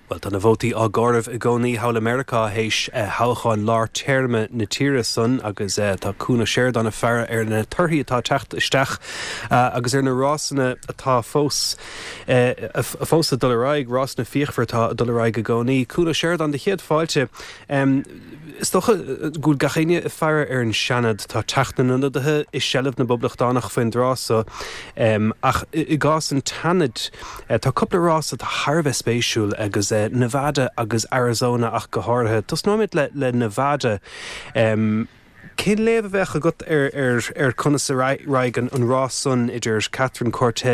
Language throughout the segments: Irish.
Well, dan a bhótaí á gáirimh I gcónaí Hail America héis hallcháin lár téirme na tíre san agus tá cúna séir don na fear na torthaí atá techt isteach agus na rásanna atá fós fósa dulraig rás na fíochfar tá dulraig a gcónaí cúna séir don de chéad fáilte is toch gúil gachéine fear an seanad tá techt na nundathe is sellh na boblachtánaach faoin drás so ach I gás an tanad tá coppla rás a Harbh spéisiúil agus Nevada agus Arizona ach go háirithe. Tás nóid le Nevada cén léamh bheith a gut conas raig an rás son idir Catherine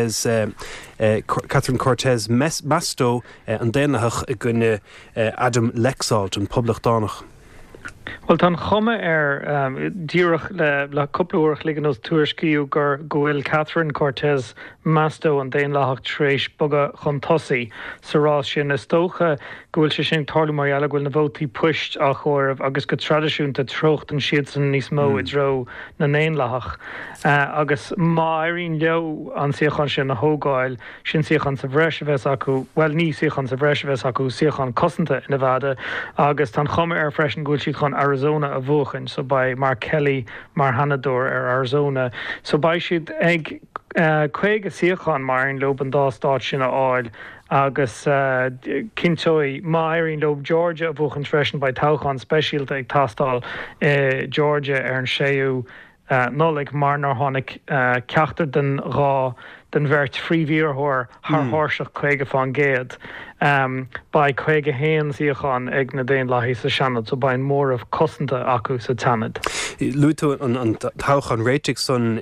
Cortez Masto an déanaach I gcuine Adam Lexalt an poblachtánaach. Well, tan chomme díirech le couple ligan os tuairisciú gur gohfuil Catherine Cortez Masto an déon leach tréis boga chun tosaí sa rás sin is tócha gohfuil sé sin tarlú mar eile gohfuil na bhótaí puist a chóirbh agus go tradiisiúnta trocht an siad san níos mó I dro na néon leach agus má éiríonn leo an siochan sin na hógáil sin siochan sa bhreisibhes acu well ní siochan sa bhreisibhes acu siochan cosanta in Nevada agus tan chomme freisin gohfuil siad chun Arizona a bhuachan so by Mark Kelly mar Hanador Arizona so by siad ag chuig a siochan mar an lob an dástáit sin a áil agus cintói má éiríonn lob Georgia a bhuachan freisin by tauchan speisialta ag tastal Georgia an séú nólig mar nar tháinig ceachtar den rá den bhirt phríomhíorthóir thorseach chuige fan géad by chuige héan síochan ag na déon leithí sa seanad so by mór of cosanta acu sa tanad. Lútú an tauchan réitigh son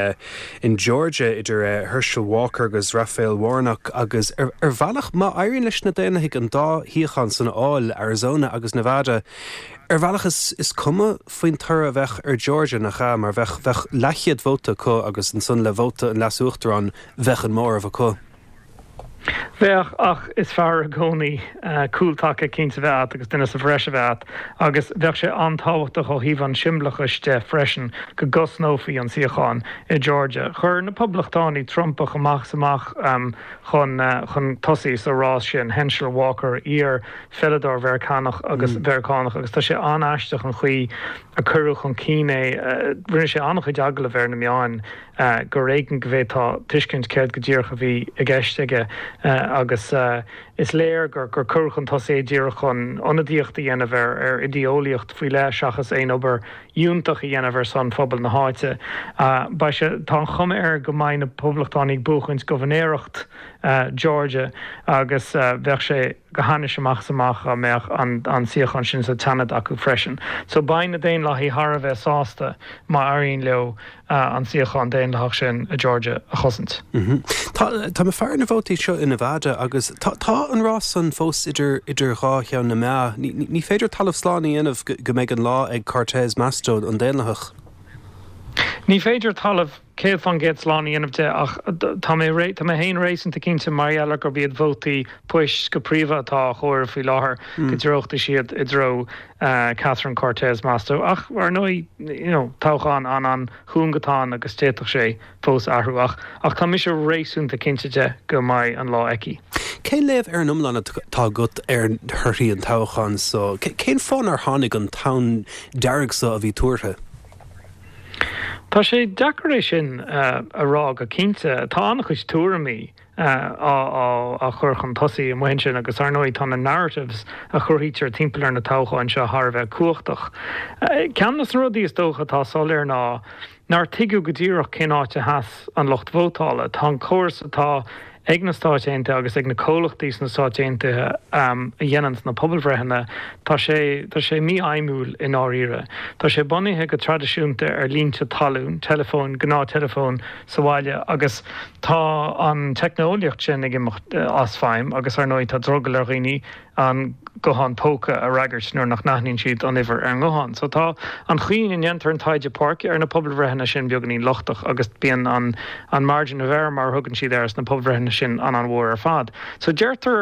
in Georgia idir Herschel Walker agus Raphael Warnock agus bhealach má éiríonn leis na déanaigh an dá híochan san áil Arizona agus Nevada bhealach is cuma faoin tura bheith Georgia nach cha mar bheith lechiad bhóta có agus an son le bhóta an lasúachtarán bheith an mór a có. Bheach ach is fear a gcónaí cúltacha cinnte bheat agus duine sa bhreise bheat agus bheith sé antáhachtach ó híomh an simlachaiste freisin go gosnófaí an siocháin I Georgia. Chur na poblachtánaí Trumpach amach samach chun tosaí sa rás sin Herschel Walker ír Philidor Vercánach agus Vercánach agus tá sé anaisteach an chuí a curú chun cíné rinne sé annach chuid agla bhar na meáin go réigen go bhétá tuiscint céad go dtíorcha bhí a gceistige agus is léir gur curchan tosaí díire chun onadíochta dhéanamh ideolaíocht faoi le seachas éon obair dúntaach a dhéanamh san phobal na háite. Ba se tá chuma go mbeidh na poblachtánaigh buchaint gohanéireacht Georgia agus bheith sé go hanis amach a meach an siochan sin sa tanad acu freisin. So bain na déon leithí Harbh sásta má airíonn leo an siochan déon leach sin a Georgia a chosint. Tá me fear na bhótaí seo in Nevada agus tá an rás an fós idir rá cheann na mea ní féidir talamh sláánna dhéanamh go méid an lá ag Cortez Masto an déanaach. Ní féidir talamh céad fan géad sláánna dhéanamh ach tá mé héin rééisanta cinnte mar eile gur bíad bhótaí puist go príomha atá chóir faoi láthair go dteochta siad I dro Catherine Cortez Masto ach ar nói táchan an chuúngatáin agus téach sé fós athruach ach tá mis rééisúnta cinnte go maiid an lá eici. Cén léamh an umlána tá gut thuirthaí an táchan so cén fáin ar tháinig an tán dearagsa a bhí tuairtha? Tá sé deacaréis sin ará go cinnte tá annach is túramí a churchan tosaí an mhain sin agus ar nóid tá na narratives a churthítear timpplair na táchaáin seo Harbh cuachtach. Ceannas rudí is dócha tá soléir nar tiú go dtíoch cináte heas an locht bhótála tá córas atá ag na stáiteinte agus ag na cólachtaí na stáiteinte a dhéanant na pobalbhreithanna tá sé mí aimúil in áíre. Tá sé bunaithe go tradiisiúnta ar línte talún, telefón, gná telefón sa bhaile agus tá an technoliacht sin ag as féim agus ar nóid tá drogal ar rií an gohan tóca a raggart nuair nach nachníonn siad an iver ar an gohan. So tá an chuoin in dhéantar an taide park ar na pobalbhreithanna sin beag í lochtach agus bíon an margin a bhar mar thugann siad ar na pobalbhreithanna sin an bhór ar fad. So deirtar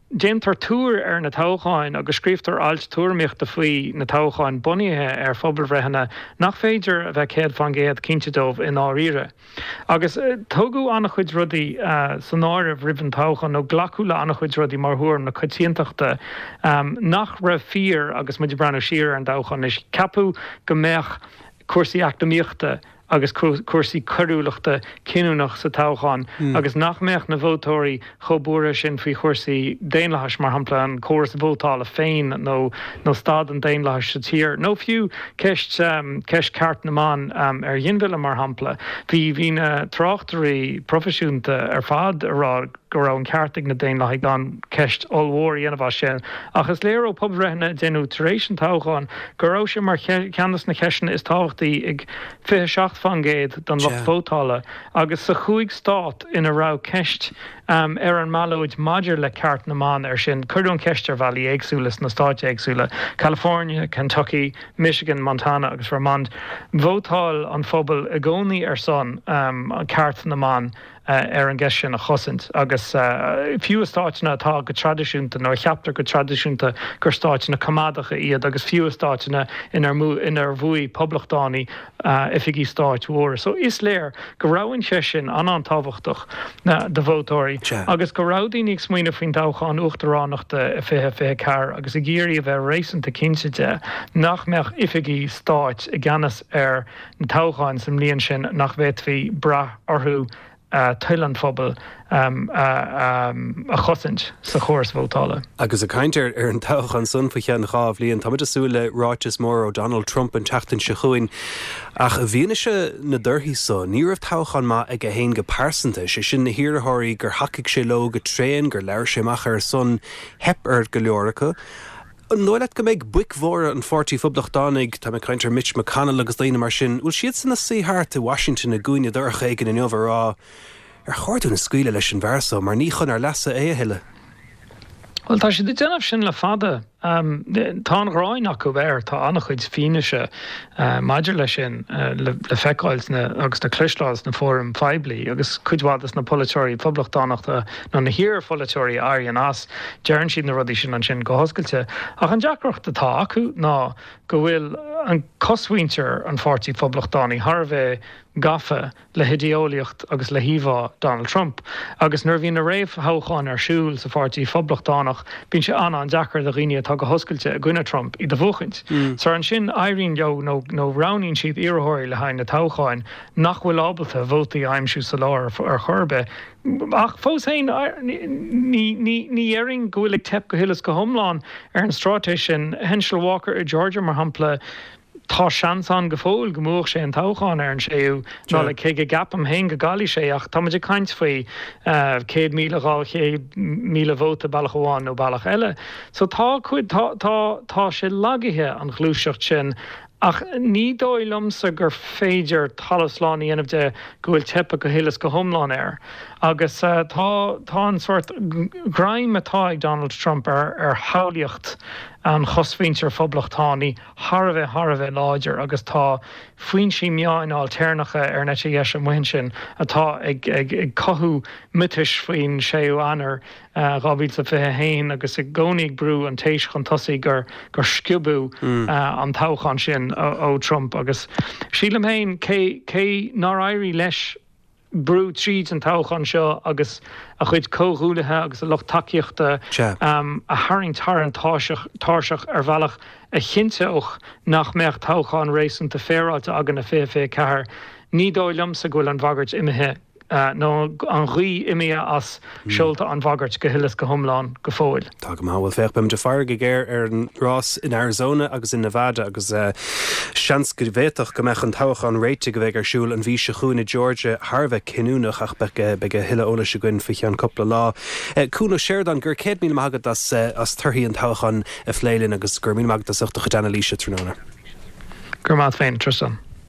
déantar túr na táchain agus scríbtar alt túrmicht a faoi na táchain bunithe phobal bhreithanna nach féidir a bheith céad fan géad cinnte in áíre. Agus tógu annach chuid rudaí san áirih riban táchan nó glacúla annach chuid rudaí mar thuairm na chutíonteachta nach raibh fíor agus muidir breanú siar an dáchan is capú go mbeadh cuasaí acadamíochta agus cuasaí curúlaachta cinúnach sa táchain agus nach mbeadh na bhótóirí chomhbúra sin faoi chuasaí déanlais mar hampla an córas bhótála féin nó stad an déanlais sa tír. nó fiú ceist ceart naán dhéanmhile mar hampla. Bhí na tráchtarí profisiúnta fad ará go raibh an ceartig na déanlaigh gan ceist allmhór dhéanamh sin. Agus léir ó pob bhreithanna déanú tar éis an táchain go raibh sin mar ceannas na ceisina is táchtaí ag 27 fan géad don locht bótála agus sa chuig stát ina rá ceist an malóid maidir le ceart naán sin chuún ceistar bhí éagsúlas na stáit éagsúla California, Kentucky, Michigan, Montana agus Vermont. Bhótáil an phobal a gcónaí son ceart naán an gceist sin a chosint agus fiú stáitna atá go tradiisiúnta nó cheaptar go tradiisiúnta gur stáitna cumadacha iad agus fiú stáitna inar bhuaí poblachtánaí ifigí stáit mhór. So is léir go raibhann sé sin an táhachtach na de bhótóirí agus go raibh ag smaoine faoin táchain uachtaránachta a fithe cear agus i ggéirí a bheith rééisanta cinnte nach mbeadh ifigí stáit i gceannas na táchain sa mbliain sin nach bheith faoi brath orthú Thailand phobal a chosint sa chóras bhótála. Agus a caiintear an táchan sun fa chean cháh líon tá asúla ráitis mór ó Donald Trump an teachtain se chuin ach a bhíanaise na dúirthaí son ní raibh táchan má ag a héin go pásanta sé sin na hiarthirí gur hacaigh sé lo go tréin gur leir sé mach ar son hep go leoracha. Nóile go méid buicmhór an fortí poblachtánaigh tá caiintear Mitch McConnell agus daine mar sin bhfuil siad sanna saothart i Washington a gúine dúircha ag an inmhrá ar chuirú na scuile leis an bhharsa mar ní chun ar lesa é a hiile. Well, tá sé de déanamh sin le fada tá an ráinach go bhir tá annach chuid fineise maidir lei sin le feicáils agus na cluislás na fórum feibli agus cuidhádas na polytóirí poblachtánaachta nó na hir polytóirí airí an as dearann siad na rudí sin an sin go hoscailte. Ach an deacrocht atá acu ná go bhfuil an cosmhaintear an fortí poblachtánaí thar gafe le hideolaíocht agus le híomhá Donald Trump. Agus nuair bhíon na réamh thócháin ar siúil sa fortí poblachtánaach bíonn sé an deacar de riine tá go hoscailte a gcuine Trump i do bhuachint. So an sin éiríonn nó raníonn siad iarthóirí le hain na táchain nach bhfuil ábalta bhótaí aimimsú sa láir ar chorbe. Ach fós hain ní éing go bhfuil ag tep go hilas go thomláin ar an strátéis sin Herschel Walker i Georgia mar hampla tá seansan go fóil go mbuach sé an táchain ar an séú ná le cé go gapam hain go gáí sé ach tá idir caint faoi 100 míle bhóta bailach amháin nó bailach eile. So tá sé lagathe an ghlúiseacht sin ach ní dóilumsa gur féidir talasláin dhéanamh de go bhfuil tepa go hilas go thomláin air. Agus tá an sort graim atá ag Donald Trump ar hálaíocht an chosmhaintear poblachtánaí thar láidir agus tá faoin sí meáin alternacha ar net sé dhéis an mhain sin atá ag cothú mitis faoin séú anar rábhíl sa fithe hain agus ag gcónaigh brú an tééis chun tosaí gur sciobú an táchan sin ó Trump agus sílam hain cé ná éirí leis brú tríd an táchan seo agus a chuid cóghúlathe agus a loch takeíochta a haring tar an táiseach ar bhealach a chinnte och nach meach táchan rééisanta féráilte agan na fé cethir ní dóilumsa go bhfuil an bhagart imethe nó an ghí imime as seolta an bhagart go hilas go thomláin go fóil. Tá go bhfuil féach bim de fear go géir ar an rás in Arizona agus in Nevada agus seans go bhéach go meach an táchan réite go bheith ar siúil an bhí se chuúna Georgia Harbheith cinúnach ach be hiile óla se gin fi an coppla lá. Cúna séir an gur 100 mí magad as turthaí an táchan a phléilinn agus gur mí magad as 8 chu déna líise tróna. Gur mád féin Tristan.